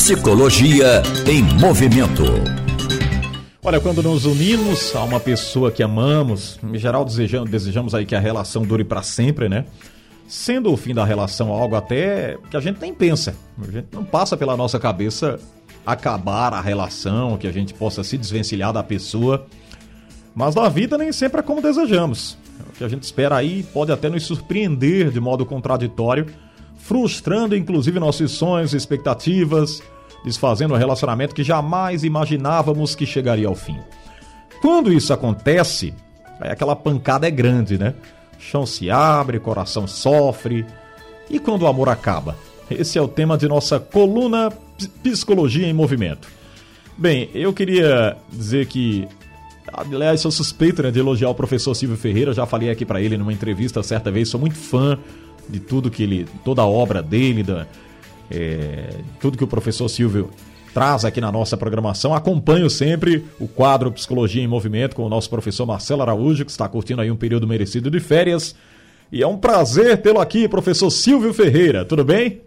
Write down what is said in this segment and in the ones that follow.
Psicologia em Movimento. Olha, quando nos unimos a uma pessoa que amamos, em geral desejamos aí que a relação dure para sempre, né? Sendo o fim da relação algo até que a gente nem pensa. A gente não passa pela nossa cabeça acabar a relação, que a gente possa se desvencilhar da pessoa. Mas na vida nem sempre é como desejamos. O que a gente espera aí pode até nos surpreender de modo contraditório, frustrando inclusive nossos sonhos e expectativas, desfazendo um relacionamento que jamais imaginávamos que chegaria ao fim. Quando isso acontece, aquela pancada é grande, né? O chão se abre, o coração sofre. E quando o amor acaba? Esse é o tema de nossa coluna Psicologia em Movimento. Bem, eu queria dizer que, aliás, sou suspeito, né, de elogiar o professor Silvio Ferreira. Já falei aqui para ele numa entrevista certa vez, sou muito fã de tudo que ele, toda a obra dele, tudo que o professor Silvio traz aqui na nossa programação. Acompanho sempre o quadro Psicologia em Movimento com o nosso professor Marcelo Araújo, que está curtindo aí um período merecido de férias. E é um prazer tê-lo aqui, professor Silvio Ferreira. Tudo bem?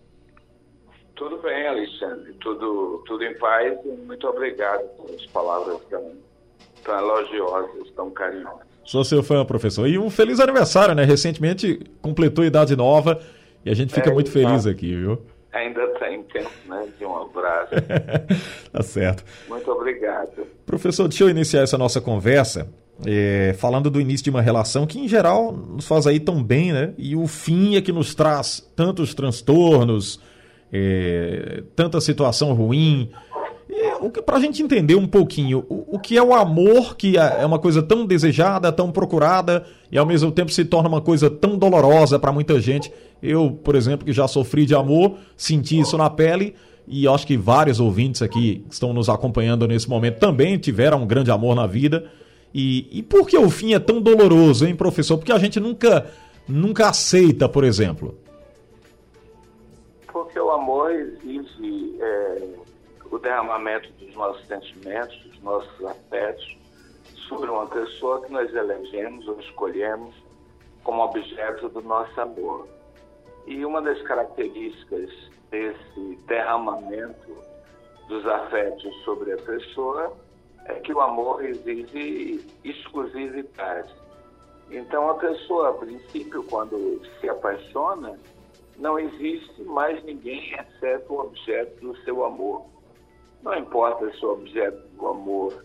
Tudo bem, Alexandre. Tudo em paz e muito obrigado pelas palavras tão elogiosas, tão carinhosas. Sou seu fã, professor. E um feliz aniversário, né? Recentemente completou idade nova e a gente fica muito feliz aqui, viu? Ainda tem tempo, né? De um abraço. Tá certo. Muito obrigado. Professor, deixa eu iniciar essa nossa conversa falando do início de uma relação que, em geral, nos faz aí tão bem, né? E o fim é que nos traz tantos transtornos, tanta situação ruim. Para a gente entender um pouquinho o que é o amor, que é uma coisa tão desejada, tão procurada e ao mesmo tempo se torna uma coisa tão dolorosa para muita gente. Eu, por exemplo, que já sofri de amor, senti isso na pele e acho que vários ouvintes aqui que estão nos acompanhando nesse momento também tiveram um grande amor na vida. E por que o fim é tão doloroso, hein, professor? Porque a gente nunca aceita, por exemplo. Porque o amor exige o derramamento dos nossos sentimentos, dos nossos afetos, sobre uma pessoa que nós elegemos ou escolhemos como objeto do nosso amor. E uma das características desse derramamento dos afetos sobre a pessoa é que o amor exige exclusividade. Então, a pessoa, a princípio, quando se apaixona, não existe mais ninguém exceto o objeto do seu amor. Não importa se o objeto do amor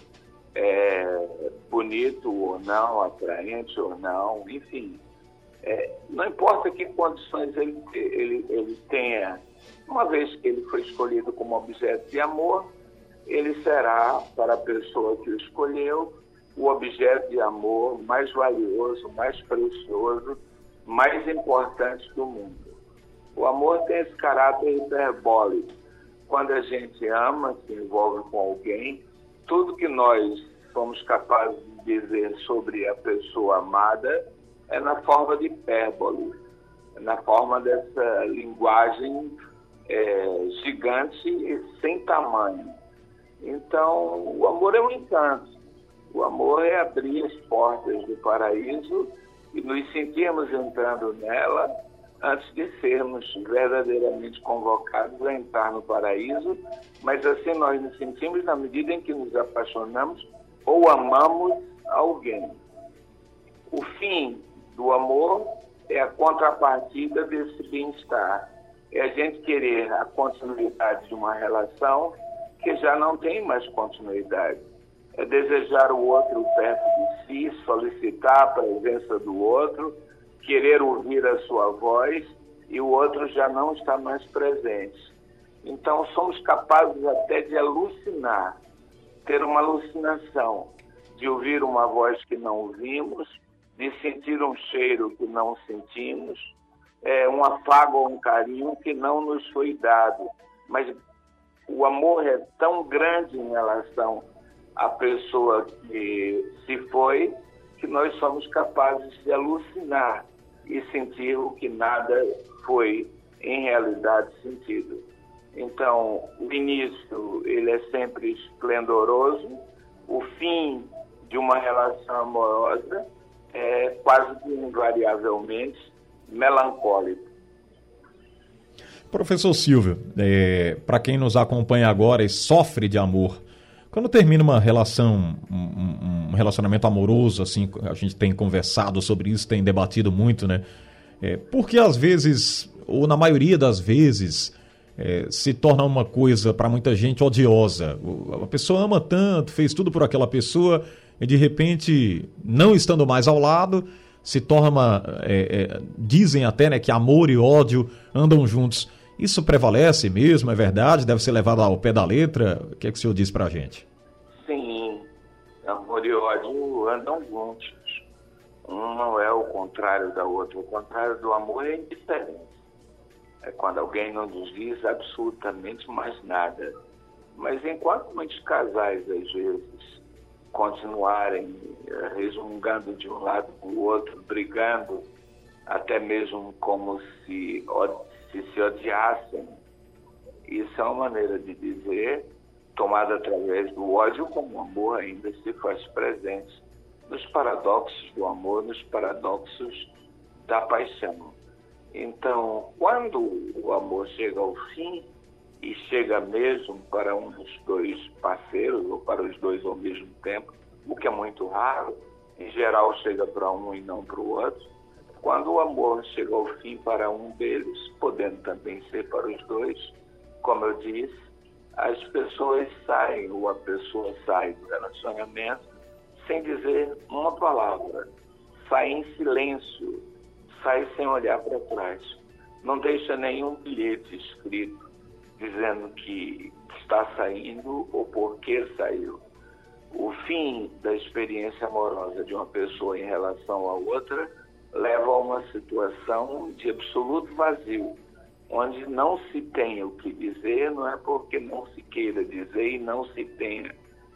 é bonito ou não, atraente ou não, enfim. Não importa que condições ele tenha. Uma vez que ele foi escolhido como objeto de amor, ele será, para a pessoa que o escolheu, o objeto de amor mais valioso, mais precioso, mais importante do mundo. O amor tem esse caráter hiperbólico. Quando a gente ama, se envolve com alguém, tudo que nós somos capazes de dizer sobre a pessoa amada é na forma de hipérbole, na forma dessa linguagem gigante e sem tamanho. Então, o amor é um encanto. O amor é abrir as portas do paraíso e nos sentirmos entrando nela antes de sermos verdadeiramente convocados a entrar no paraíso, mas assim nós nos sentimos na medida em que nos apaixonamos ou amamos alguém. O fim do amor é a contrapartida desse bem-estar. É a gente querer a continuidade de uma relação que já não tem mais continuidade. É desejar o outro perto de si, solicitar a presença do outro, querer ouvir a sua voz e o outro já não está mais presente. Então, somos capazes até de alucinar, ter uma alucinação, de ouvir uma voz que não ouvimos, de sentir um cheiro que não sentimos, um afago ou um carinho que não nos foi dado. Mas o amor é tão grande em relação à pessoa que se foi, que nós somos capazes de alucinar e sentir o que nada foi em realidade sentido. Então, o início ele é sempre esplendoroso, o fim de uma relação amorosa é quase que invariavelmente melancólico. Professor Silvio, para quem nos acompanha agora e sofre de amor, quando termina uma relação, um relacionamento amoroso, assim, a gente tem conversado sobre isso, tem debatido muito, né? Porque às vezes, ou na maioria das vezes, se torna uma coisa para muita gente odiosa. A pessoa ama tanto, fez tudo por aquela pessoa e de repente, não estando mais ao lado, se torna, dizem até, né, que amor e ódio andam juntos. Isso prevalece mesmo, é verdade? Deve ser levado ao pé da letra? O que é que o senhor diz pra gente? Sim, amor e ódio andam juntos. Um não é o contrário da outra. O contrário do amor é indiferença. É quando alguém não nos diz absolutamente mais nada. Mas enquanto muitos casais, às vezes, continuarem resmungando de um lado para o outro, brigando, até mesmo como se odiassem, isso é uma maneira de dizer, tomada através do ódio, como o amor ainda se faz presente nos paradoxos do amor, nos paradoxos da paixão. Então, quando o amor chega ao fim, e chega mesmo para um dos dois parceiros, ou para os dois ao mesmo tempo, o que é muito raro, em geral chega para um e não para o outro. Quando o amor chega ao fim para um deles, podendo também ser para os dois, como eu disse, as pessoas saem, ou a pessoa sai do relacionamento sem dizer uma palavra, sai em silêncio, sai sem olhar para trás, não deixa nenhum bilhete escrito dizendo que está saindo ou por que saiu. O fim da experiência amorosa de uma pessoa em relação à outra leva a uma situação de absoluto vazio, onde não se tem o que dizer, não é porque não se queira dizer e não se tenha.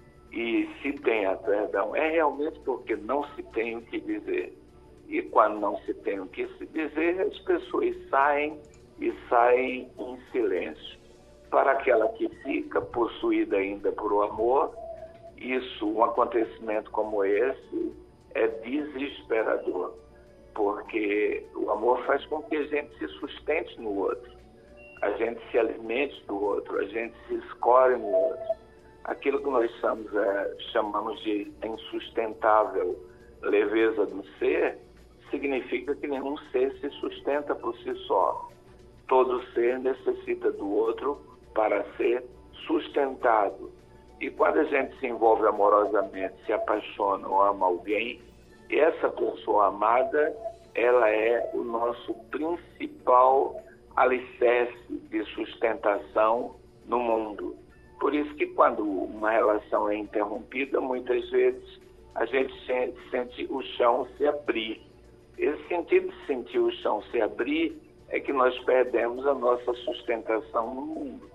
E se tenha, perdão, é realmente porque não se tem o que dizer. E quando não se tem o que se dizer, as pessoas saem e saem em silêncio. Para aquela que fica possuída ainda por o amor, um acontecimento como esse é desesperador, porque o amor faz com que a gente se sustente no outro, a gente se alimente do outro, a gente se escore no outro. Aquilo que nós chamamos de insustentável leveza do ser, significa que nenhum ser se sustenta por si só. Todo ser necessita do outro para ser sustentado. E quando a gente se envolve amorosamente, se apaixona ou ama alguém, essa pessoa amada, ela é o nosso principal alicerce de sustentação no mundo. Por isso que quando uma relação é interrompida, muitas vezes a gente sente o chão se abrir. Esse sentido de sentir o chão se abrir é que nós perdemos a nossa sustentação no mundo.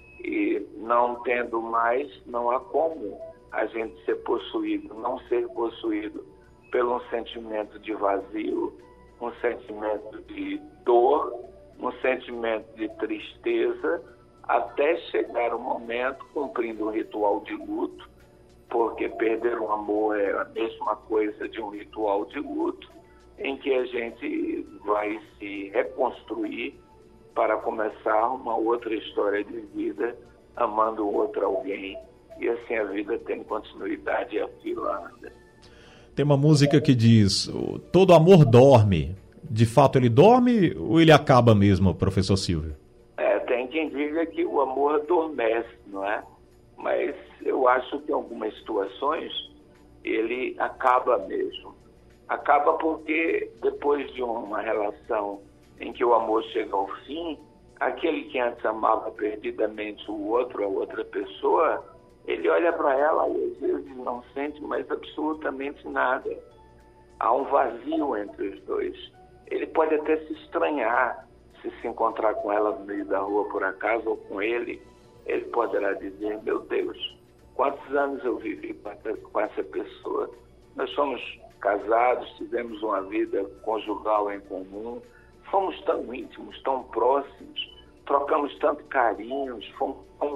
E não tendo mais, não há como a gente ser possuído, não ser possuído pelo um sentimento de vazio, um sentimento de dor, um sentimento de tristeza, até chegar o momento, cumprindo um ritual de luto, porque perder um amor é a mesma coisa de um ritual de luto, em que a gente vai se reconstruir para começar uma outra história de vida, amando outro alguém. E assim a vida tem continuidade e a fila anda. Tem uma música que diz, todo amor dorme. De fato ele dorme ou ele acaba mesmo, professor Silvio? Tem quem diga que o amor adormece, não é? Mas eu acho que em algumas situações ele acaba mesmo. Acaba porque depois de uma relação em que o amor chega ao fim, aquele que antes amava perdidamente o outro, a outra pessoa, ele olha para ela e às vezes não sente mais absolutamente nada. Há um vazio entre os dois. Ele pode até se estranhar se encontrar com ela no meio da rua por acaso ou com ele. Ele poderá dizer, meu Deus, quantos anos eu vivi com essa pessoa. Nós somos casados, tivemos uma vida conjugal em comum, fomos tão íntimos, tão próximos, trocamos tanto carinhos, fomos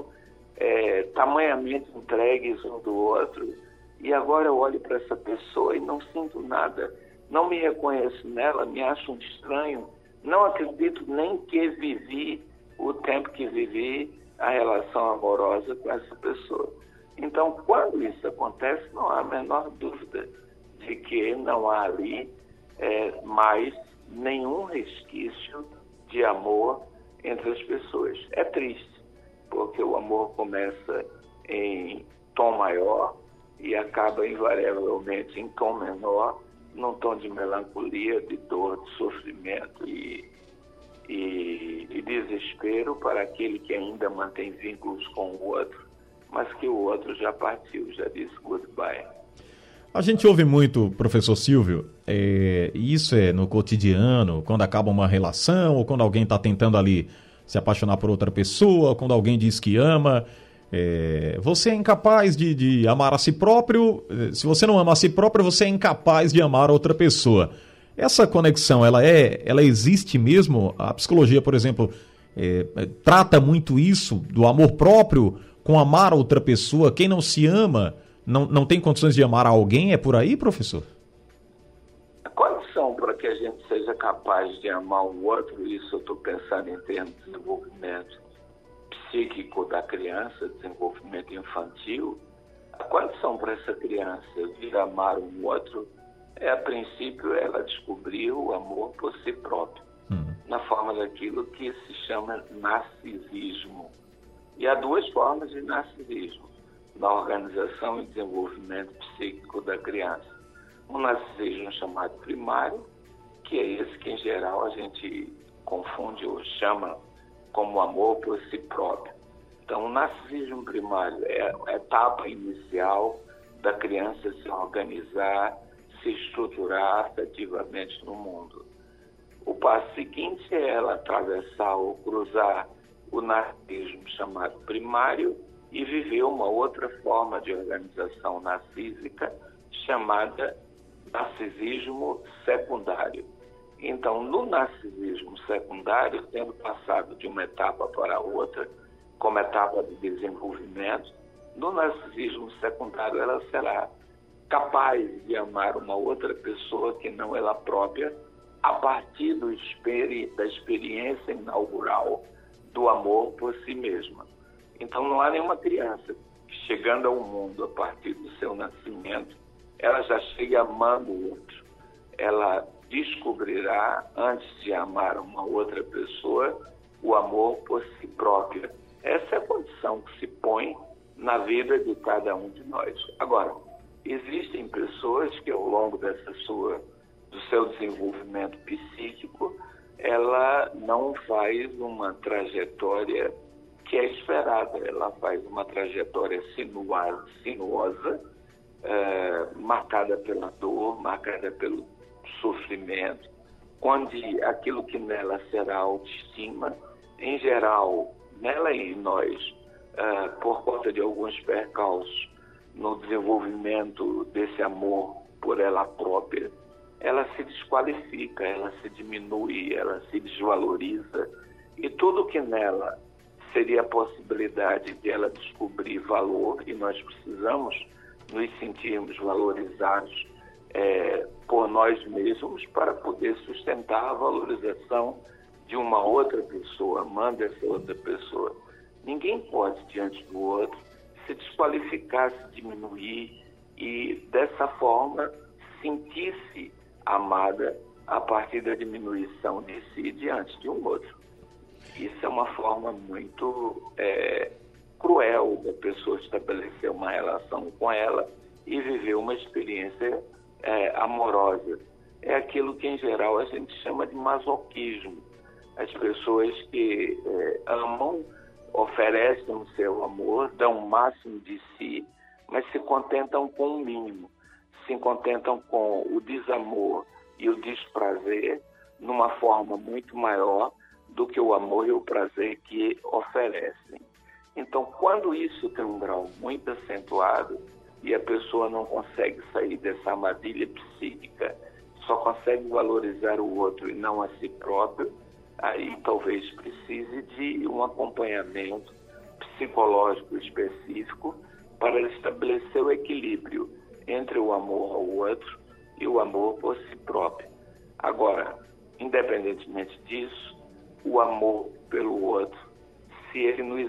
tamanhamente entregues um do outro, e agora eu olho para essa pessoa e não sinto nada, não me reconheço nela, me acho um estranho, não acredito nem que vivi porque vivi a relação amorosa com essa pessoa. Então, quando isso acontece, não há a menor dúvida de que não há ali mais nenhum resquício de amor entre as pessoas. É triste, porque o amor começa em tom maior e acaba invariavelmente em tom menor, num tom de melancolia, de dor, de sofrimento e desespero para aquele que ainda mantém vínculos com o outro, mas que o outro já partiu, já disse goodbye. A gente ouve muito, professor Silvio, isso é no cotidiano, quando acaba uma relação, ou quando alguém está tentando ali se apaixonar por outra pessoa, quando alguém diz que ama, você é incapaz de amar a si próprio, se você não ama a si próprio, você é incapaz de amar outra pessoa. Essa conexão, ela existe mesmo? A psicologia, por exemplo, trata muito isso, do amor próprio com amar outra pessoa. Quem não se ama não tem condições de amar alguém, é por aí, professor? A condição para que a gente seja capaz de amar o outro, isso eu estou pensando em termos de desenvolvimento psíquico da criança, desenvolvimento infantil, a condição para essa criança vir amar um outro a princípio, ela descobriu o amor por si próprio, na forma daquilo que se chama narcisismo. E há duas formas de narcisismo na organização e desenvolvimento psíquico da criança. Um narcisismo chamado primário, que é esse que, em geral, a gente confunde ou chama como amor por si próprio. Então, o narcisismo primário é a etapa inicial da criança se organizar, se estruturar afetivamente no mundo. O passo seguinte é ela atravessar ou cruzar o narcisismo chamado primário e viver uma outra forma de organização narcísica chamada narcisismo secundário. Então, no narcisismo secundário, tendo passado de uma etapa para outra, como etapa de desenvolvimento, no narcisismo secundário ela será capaz de amar uma outra pessoa que não ela própria, a partir da experiência inaugural do amor por si mesma. Então não há nenhuma criança que, chegando ao mundo a partir do seu nascimento, ela já chega amando o outro. Ela descobrirá, antes de amar uma outra pessoa, o amor por si própria. Essa é a condição que se põe na vida de cada um de nós. Agora, existem pessoas que, ao longo do seu desenvolvimento psíquico, ela não faz uma trajetória que é esperada, ela faz uma trajetória sinuosa, marcada pela dor, marcada pelo sofrimento, onde aquilo que nela será autoestima, em geral, nela e em nós, por conta de alguns percalços no desenvolvimento desse amor por ela própria, ela se desqualifica, ela se diminui, ela se desvaloriza, e tudo que nela seria a possibilidade de ela descobrir valor, e nós precisamos nos sentirmos valorizados por nós mesmos para poder sustentar a valorização de uma outra pessoa, amando essa outra pessoa. Ninguém pode, diante do outro, se desqualificar, se diminuir e, dessa forma, sentir-se amada a partir da diminuição de si diante de um outro. Isso é uma forma muito cruel da pessoa estabelecer uma relação com ela e viver uma experiência amorosa. É aquilo que, em geral, a gente chama de masoquismo. As pessoas que amam, oferecem o seu amor, dão o máximo de si, mas se contentam com o mínimo, se contentam com o desamor e o desprazer numa forma muito maior do que o amor e o prazer que oferecem. Então, quando isso tem um grau muito acentuado e a pessoa não consegue sair dessa armadilha psíquica, só consegue valorizar o outro e não a si próprio, aí talvez precise de um acompanhamento psicológico específico para estabelecer o equilíbrio entre o amor ao outro e o amor por si próprio. Agora, independentemente disso, o amor pelo outro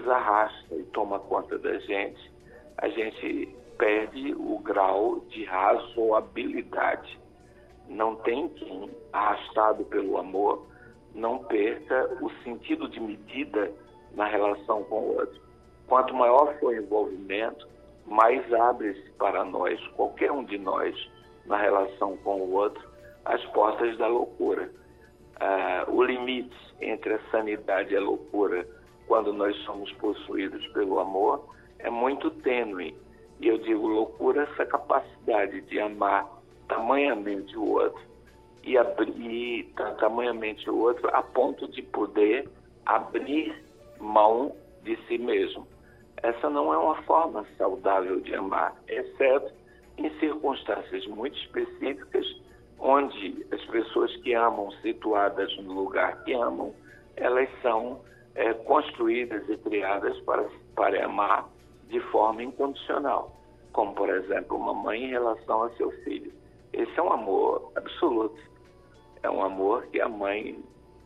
nos arrasta e toma conta da gente, a gente perde o grau de razoabilidade. Não tem quem, arrastado pelo amor, não perca o sentido de medida na relação com o outro. Quanto maior for o envolvimento, mais abre-se para nós, qualquer um de nós, na relação com o outro, as portas da loucura. O limite entre a sanidade e a loucura, quando nós somos possuídos pelo amor, é muito tênue. E eu digo loucura, essa capacidade de amar tamanhamente o outro e abrir tamanhamente o outro a ponto de poder abrir mão de si mesmo. Essa não é uma forma saudável de amar, exceto em circunstâncias muito específicas, onde as pessoas que amam, situadas no lugar que amam, elas são construídas e criadas para amar de forma incondicional, como, por exemplo, uma mãe em relação a seu filho. Esse é um amor absoluto. É um amor que a mãe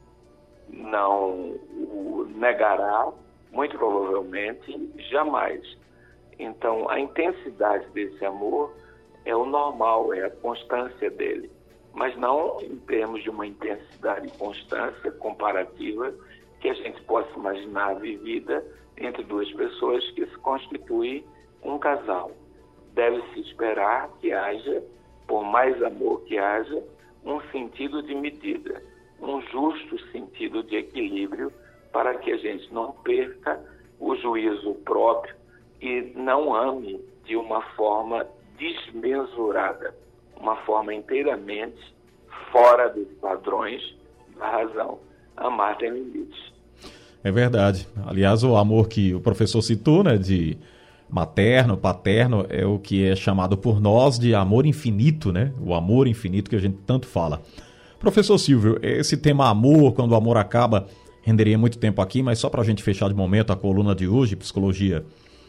não o negará, muito provavelmente, jamais. Então, a intensidade desse amor é o normal, é a constância dele, mas não em termos de uma intensidade e constância comparativa que a gente possa imaginar vivida entre duas pessoas que se constituem um casal. Deve-se esperar que haja, por mais amor que haja, um sentido de medida, um justo sentido de equilíbrio, para que a gente não perca o juízo próprio e não ame de uma forma desmesurada, uma forma inteiramente fora dos padrões da razão. Amar tem limites. É verdade. Aliás, o amor que o professor citou, né, de materno, paterno, é o que é chamado por nós de amor infinito, né? O amor infinito que a gente tanto fala. Professor Silvio, esse tema amor, quando o amor acaba, renderia muito tempo aqui, mas só para a gente fechar de momento a coluna de hoje, Psicologia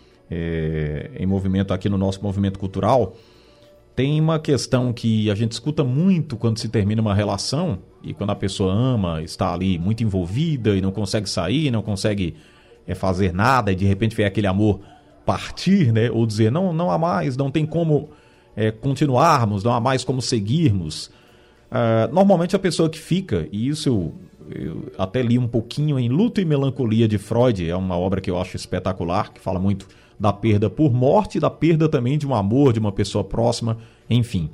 em Movimento, aqui no nosso Movimento Cultural, tem uma questão que a gente escuta muito quando se termina uma relação e quando a pessoa ama, está ali muito envolvida e não consegue sair, não consegue fazer nada e de repente vem aquele amor partir, né? Ou dizer, não há mais, não tem como continuarmos, não há mais como seguirmos. Normalmente a pessoa que fica, e isso eu até li um pouquinho em Luto e Melancolia de Freud, é uma obra que eu acho espetacular, que fala muito da perda por morte, da perda também de um amor, de uma pessoa próxima, enfim.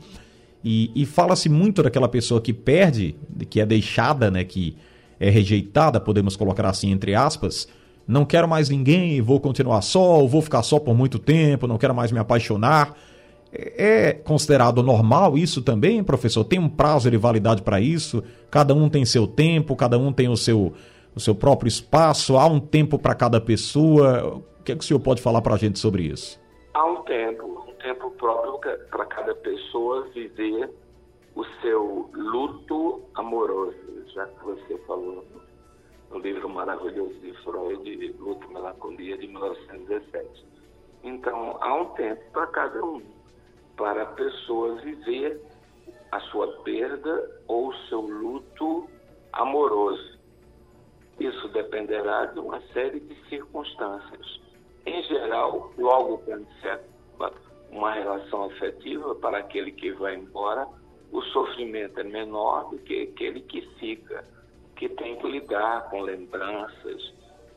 E fala-se muito daquela pessoa que perde, que é deixada, né, que é rejeitada, podemos colocar assim entre aspas, não quero mais ninguém, vou continuar só, ou vou ficar só por muito tempo, não quero mais me apaixonar. É considerado normal isso também, professor? Tem um prazo de validade para isso? Cada um tem seu tempo, cada um tem o seu próprio espaço, há um tempo para cada pessoa. O que é que o senhor pode falar para a gente sobre isso? Há um tempo próprio para cada pessoa viver o seu luto amoroso, já que você falou no livro maravilhoso de Freud, Luto e Melancolia, de 1917. Então, há um tempo para cada um, para a pessoa viver a sua perda ou o seu luto amoroso. Isso dependerá de uma série de circunstâncias. Em geral, logo quando se acaba uma relação afetiva, para aquele que vai embora, o sofrimento é menor do que aquele que fica, que tem que lidar com lembranças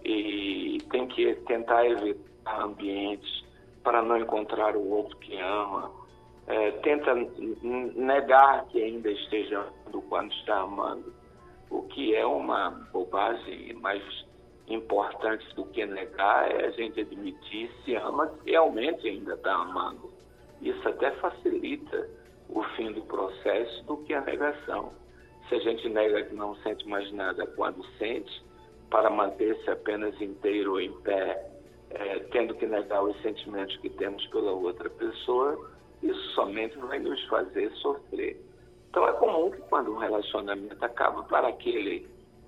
e tem que tentar evitar ambientes para não encontrar o outro que ama, tenta negar que ainda esteja amando quando está amando, o que é uma bobagem. Mais importante do que negar é a gente admitir se ama, realmente ainda está amando. Isso até facilita o fim do processo do que a negação. Se a gente nega que não sente mais nada quando sente, para manter-se apenas inteiro ou em pé, tendo que negar os sentimentos que temos pela outra pessoa, isso somente vai nos fazer sofrer. Então é comum que quando um relacionamento acaba, para aquele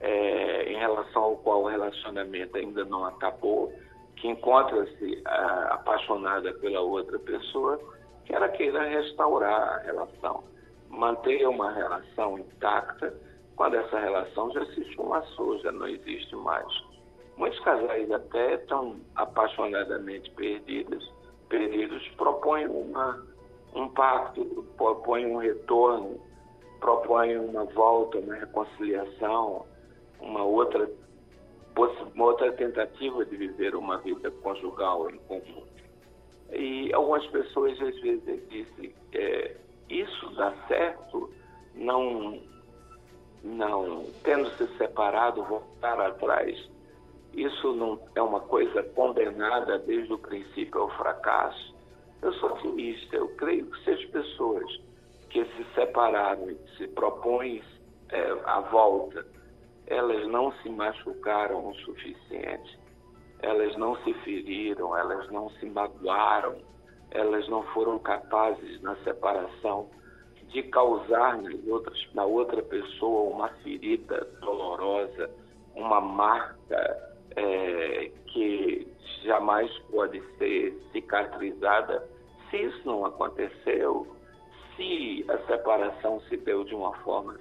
em relação ao qual o relacionamento ainda não acabou, que encontra-se apaixonada pela outra pessoa, que ela queira restaurar a relação, manter uma relação intacta quando essa relação já se esfumaçou, já não existe mais. Muitos casais até tão apaixonadamente perdidos propõem um pacto, propõem um retorno, propõem uma volta, uma reconciliação, uma outra tentativa de viver uma vida conjugal em comum. E algumas pessoas às vezes dizem, isso dá certo, não tendo se separado, voltar atrás. Isso não é uma coisa condenada desde o princípio ao fracasso. Eu sou otimista, eu creio que se as pessoas que se separaram e se propõem a volta, elas não se machucaram o suficiente, elas não se feriram, elas não se magoaram, elas não foram capazes na separação de causar na outra pessoa uma ferida dolorosa, uma marca que jamais pode ser cicatrizada. Se isso não aconteceu, se a separação se deu de uma forma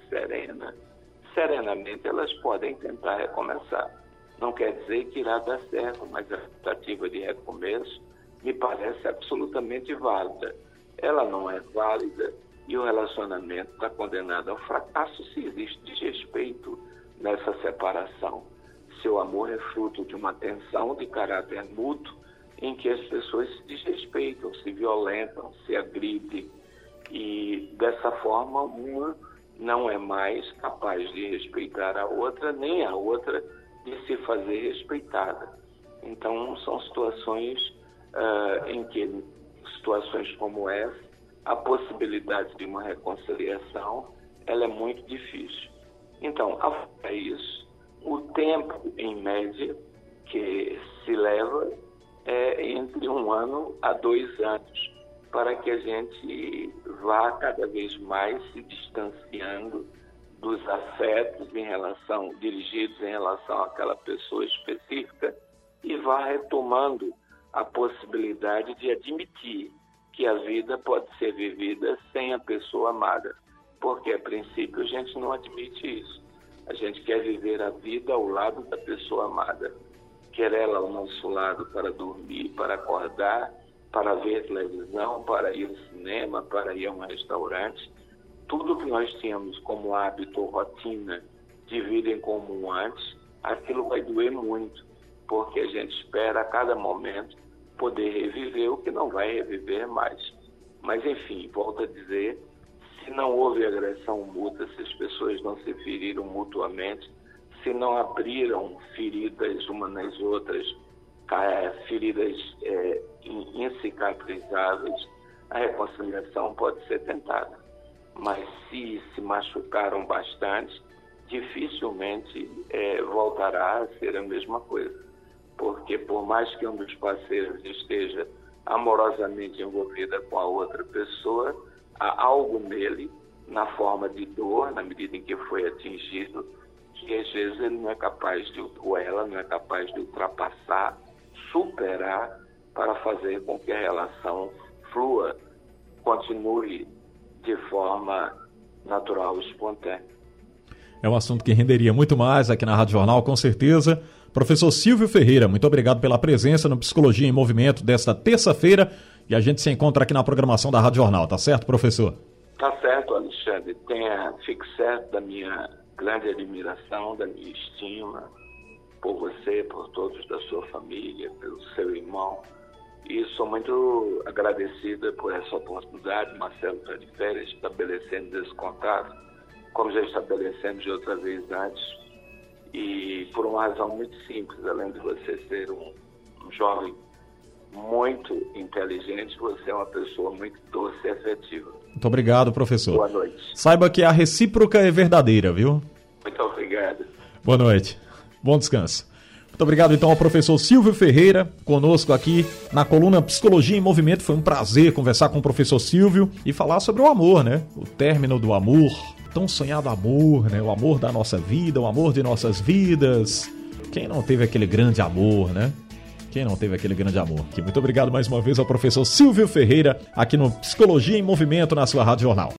serenamente elas podem tentar recomeçar. Não quer dizer que irá dar certo, mas a tentativa de recomeço me parece absolutamente válida. Ela não é válida e o relacionamento está condenado ao fracasso se existe desrespeito nessa separação. Seu amor é fruto de uma tensão de caráter mútuo em que as pessoas se desrespeitam, se violentam, se agridem e dessa forma uma não é mais capaz de respeitar a outra, nem a outra de se fazer respeitada. Então são situações em que, situações como essa, a possibilidade de uma reconciliação ela é muito difícil. Então, a isso, o tempo, em média, que se leva é entre 1 ano a 2 anos, para que a gente vá cada vez mais se distanciando dos afetos dirigidos em relação àquela pessoa específica e vá retomando a possibilidade de admitir que a vida pode ser vivida sem a pessoa amada, porque a princípio a gente não admite isso. A gente quer viver a vida ao lado da pessoa amada, quer ela ao nosso lado para dormir, para acordar, para ver televisão, para ir ao cinema, para ir a um restaurante. Tudo que nós tínhamos como hábito ou rotina de vida em comum antes, aquilo vai doer muito, porque a gente espera a cada momento poder reviver o que não vai reviver mais. Mas, enfim, volto a dizer, se não houve agressão mútua, se as pessoas não se feriram mutuamente, se não abriram feridas umas nas outras, feridas incicatrizáveis, a reconciliação pode ser tentada. Mas se machucaram bastante, dificilmente voltará a ser a mesma coisa. Porque por mais que um dos parceiros esteja amorosamente envolvida com a outra pessoa, há algo nele, na forma de dor, na medida em que foi atingido, que às vezes ele não é capaz ou ela não é capaz de ultrapassar, superar, para fazer com que a relação flua, continue de forma natural e espontânea. É um assunto que renderia muito mais aqui na Rádio Jornal, com certeza. Professor Silvio Ferreira, muito obrigado pela presença no Psicologia em Movimento desta terça-feira e a gente se encontra aqui na programação da Rádio Jornal, tá certo, professor? Tá certo, Alexandre. Fique certo da minha grande admiração, da minha estima por você, por todos da sua família, pelo seu irmão. E sou muito agradecida por essa oportunidade. Marcelo está de férias, estabelecendo esse contato, como já estabelecemos de outra vez antes. E por uma razão muito simples, além de você ser um jovem muito inteligente, você é uma pessoa muito doce e afetiva. Muito obrigado, professor. Boa noite. Saiba que a recíproca é verdadeira, viu? Muito obrigado. Boa noite. Bom descanso. Muito obrigado, então, ao professor Silvio Ferreira, conosco aqui na coluna Psicologia em Movimento. Foi um prazer conversar com o professor Silvio e falar sobre o amor, né? O término do amor, tão sonhado amor, né? O amor da nossa vida, o amor de nossas vidas. Quem não teve aquele grande amor, né? Quem não teve aquele grande amor? Muito obrigado mais uma vez ao professor Silvio Ferreira, aqui no Psicologia em Movimento, na sua Rádio Jornal.